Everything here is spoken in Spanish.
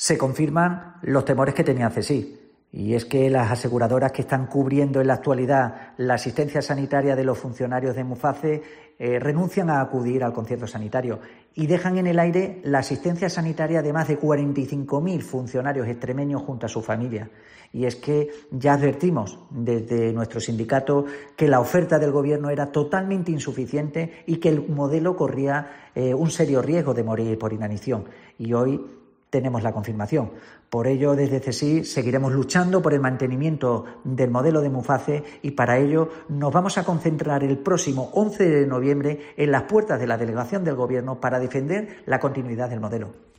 se confirman los temores que tenía CSIC. Y es que las aseguradoras que están cubriendo en la actualidad la asistencia sanitaria de los funcionarios de Muface renuncian a acudir al concierto sanitario y dejan en el aire la asistencia sanitaria de más de 45.000 funcionarios extremeños junto a su familia. Y es que ya advertimos desde nuestro sindicato que la oferta del Gobierno era totalmente insuficiente y que el modelo corría un serio riesgo de morir por inanición. Y hoy tenemos la confirmación. Por ello, desde CSIC seguiremos luchando por el mantenimiento del modelo de Muface y para ello nos vamos a concentrar el próximo 11 de noviembre en las puertas de la delegación del Gobierno para defender la continuidad del modelo.